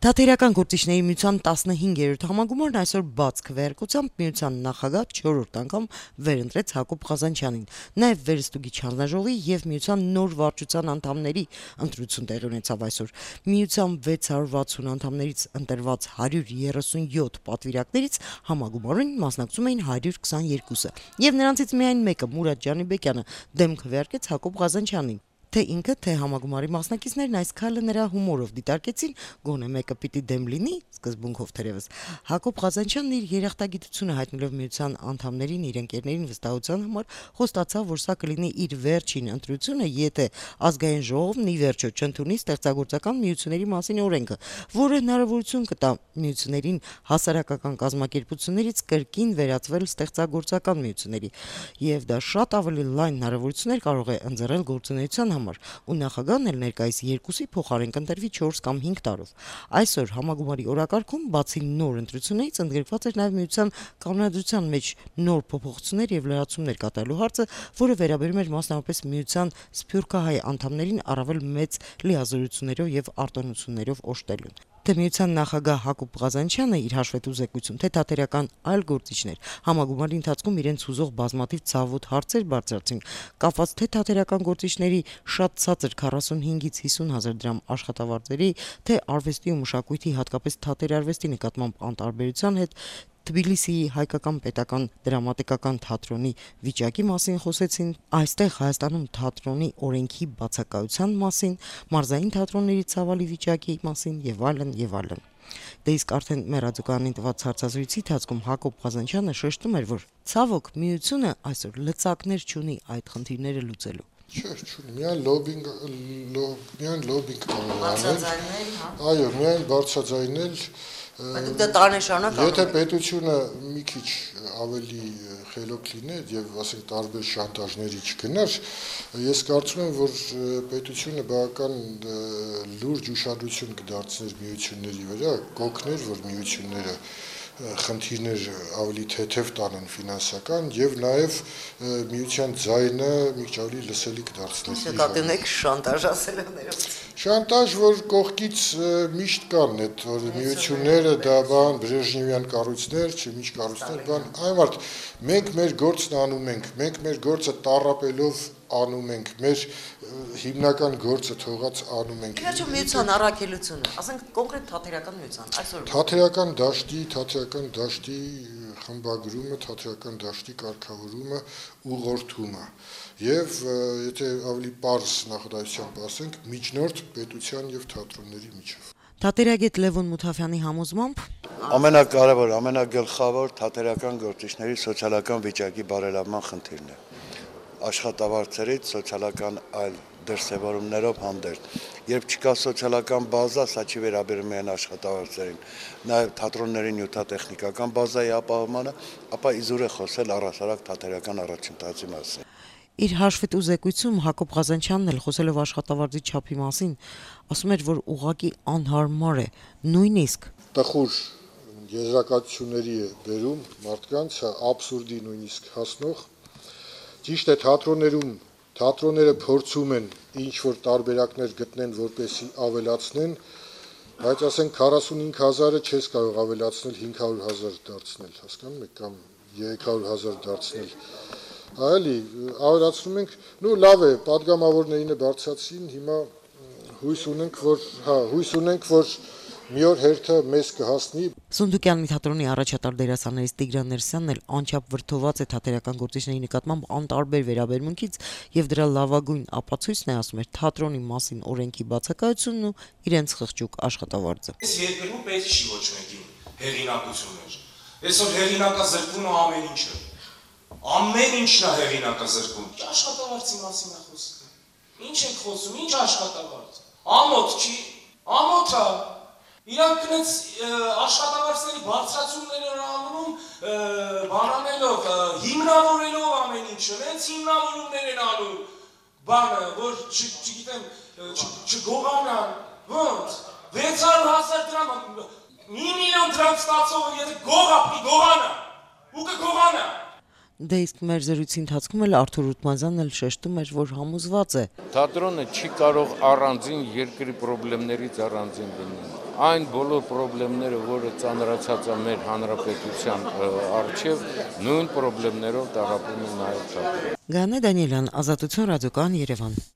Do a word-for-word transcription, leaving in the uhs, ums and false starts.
Թատերական գործիչների միության տասնհինգերորդ համագումարն այսօր բաց քվեարկությամբ միության նախագահ չորրորդ անգամ վերընտրեց Հակոբ Ղազանչյանին, նաև վերստուգիչ հանձնաժողովի եւ միության նոր վարչության անդամների ընտրություն տեղի ունեցավ այսօր։ Միության վեց հարյուր վաթսուն անդամներից ընտրված հարյուր երեսունյոթ պատվիրակներից համագումարին մասնակցում էին հարյուր քսաներկուսը, եւ նրանցից միայն մեկը՝ Մուրադ Ջանիբեկյանը, դեմ քվեարկեց Հակոբ Ղազանչյանին։ Թե ինքը, թե համագումարի մասնակիցներն այս քայլը նրա հումորով դիտարկեցին, գոնե մեկը պիտի դեմ լինի, սկզբունքով թերևս։ Հակոբ Ղազանչյանն իր երախտագիտությունը հայտնելով միության անդամներին, իր ընկերներին վստահության համար խոստացավ, որ սա կլինի իր վերջին ընտրությունը, եթե ազգային ժողովն ի վերջո չընդունի ստեղծագործական միությունների մասին օրենքը, որը հնարավորություն կտա միություններին հասարակական կազմակերպություններից կրկին վերածվել ստեղծագործական միությունների, եւ դա շատ ավելի լայն հնարավորություններ կարող է ընձեռել գործունեության համար, ու նախագահն էլ ներկայիս երկուսի փոխարեն կընտրվի չորս կամ հինգ տարով։ Այսօր համագումարի օրակարգում բացի նոր ընտրություններից ընդգրկված էր նաև միության կանոնադրության մեջ նոր փոփոխություններ եւ լրացումներ կատարելու հարցը, որը վերաբերում էր մասնավորապես միության սփյուռքահայ անդամներին առավել մեծ լիազորություններով եւ արտոնություններով օժտելուն։ Թե միության նախագահ Հակոբ Ղազանչյանը իր հաշվետու զեկույցում, թե թատերական այլ գործիչներ համագումարի ընթացքում իրենց հուզող բազմաթիվ ցավոտ հարցեր բարձրացին, կապված թե թատերական գործիչների շատ ցածր քառասունհինգից հիսուն հազար դրամ աշխատավարձերի, թե արվեստի ու մշակույթի, հատկապես թատերարվեստի նկատմամբ անտարբերության հետ, Թբիլիսիի հայկական պետական դրամատիկական թատրոնի վիճակի մասին խոսեցին, այստեղ Հայաստանում թատրոնի օրենքի բացակայության մասին, մարզային թատրոնների ցավալի վիճակի մասին եւ այլն եւ այլն։ Դե իսկ արդեն մեր ռադիոկայանին տված հարցազրույցի ընթացքում Հակոբ Ղազանչյանը շեշտում էր, որ ցավոք միությունը այսօր լծակներ չունի այդ խնդիրները լուծելու։ Չէ, չունի, միայն լոբինգ, միայն լոբինգ կարող անել։ Այո, միայն բարձրաձայնել։ Դա տարիներ շարունակ Եթե պետությունը մի քիչ ավելի խելոք լիներ եւ ասենք տարբեր շանտաժների չգնար, ես կարծում եմ, որ պետությունը բավական լուրջ ուշադրություն կդարձներ միությունների վրա, կօգներ, որ միությունները խնդիրներ ավելի թեթև տանեն ֆինանսական եւ նաեւ միության ձայնը մի քիչ ավելի լսելի կդարձներ։ Նկատի ունեք շանտաժ ասելաներով։ Շանտաժ, որ կողքից միշտ կան այդ որ միությունները դա բան Բրեժնևյան կառույցներ, չէ, միջ կառույցներ, բան, այմարդ մենք մեր գործն անում ենք, մենք մեր գործը տառապելով անում ենք, մեր հիմնական գործը թողած անում ենք։ Իհարկե միության առաքելությունը, ասենք կոնկրետ թատերական միության, այսօր թատերական դաշտի, թատերական դաշտի խմբագրումը, թատերական դաշտի կարգավորումը, ուղղորդումը եւ եթե ավելի པարզ նախադասությամբ ասենք, միջնորդ պետության եւ թատրոնների միջև։ Թատերագետ Լևոն Մութաֆյանի համոզմամբ ամենակարևոր, ամենագլխավոր թատերական գործիչների սոցիալական վիճակի բարելավման խնդիրն է։ Աշխատավարձերից սոցիալական այլ դրսևորումներով հանդերձ։ Երբ չկա սոցիալական բազա, սա չի վերաբերում միայն աշխատավարձերին, նաև թատրոնների նյութատեխնիկական բազայի ապահովմանը, ապա իզուր է խոսել առհասարակ թատերական առաջընթացի մասին։ Իր հաշվետու զեկույցում Հակոբ Ղազանչյանն էլ խոսելով աշխատավարձի չափի մասին, ասում էր, որ ուղղակի անհարմար է, նույնիսկ տխուր եզրակացությունների է բերում մարդկանց, աբսուրդի նույնիսկ հասնող։ Ճիշտ է, թատրոններում թատրոնները փորձում են ինչ-որ տարբերակներ գտնեն, որպեսզի ավելացնեն, բայց ասենք քառասունհինգ հազարը չես կարող ավելացնել հինգ հարյուր հազար դարձնել, հասկանում եք, կամ երեք հարյուր հազար դարձնել։ Այլի ավելացնում ենք, նու լավ է, падգամավորներին բարձրացին, հիմա հույս ունենք, որ, հա, հույս ունենք, որ մի օր հերթը մեզ կհասնի։ Սունդուկյանի թատրոնի առաջատար դերասաններից Տիգրան Ներսյանն էլ անչափ վրդոված է թատերական գործիչների նկատմամբ անտարբեր վերաբերմունքից եւ դրա լավագույն ապացույցն է, ասում էր, թատրոնի մասին օրենքի բացակայությունն ու իրենց խղճուկ աշխատավարձը։ Այս երկրում պետք չի ոչ մեկին հեղինակություններ։ Այսօր հեղինակազրկումը ամեն ինչ է։ Ամեն ինչն է հեղինակազրկում։ Աշխատավարձի մասին է խոսքը։ Ինչ ենք խոսում, ինչ աշխատավարձ։ Ամոթ չի, ամոթ է։ Իրանք կնեց աշխատավարձների բարձրացումներ են անում, բանանելով, հիմնավորելով ամեն ինչը, հենց հիմնավորումներ են անում, բանը, որ չգիտեմ, չգողանան, ոնց, վեց հարյուր հազար դրամ, մի միլիոն դրամ ստացողը, եթե գողա, պի գողանա, ու կգողանա։ Դե իսկ մեր զրույցի ընթացքում էլ Արթուր Ուտմազյանն էլ շեշտում էր, որ համոզված է։ Թատրոնը չի կարող առանձին երկրի խնդիրներից առանձին լինել։ Այն բոլոր խնդիրները, որը ծանրացած է մեր հանրապետության առջև, նույն խնդիրներով տառապում են նաև թատրոնը։ Գանե Դանիելյան, Ազատություն ռադիոկան, Երևան։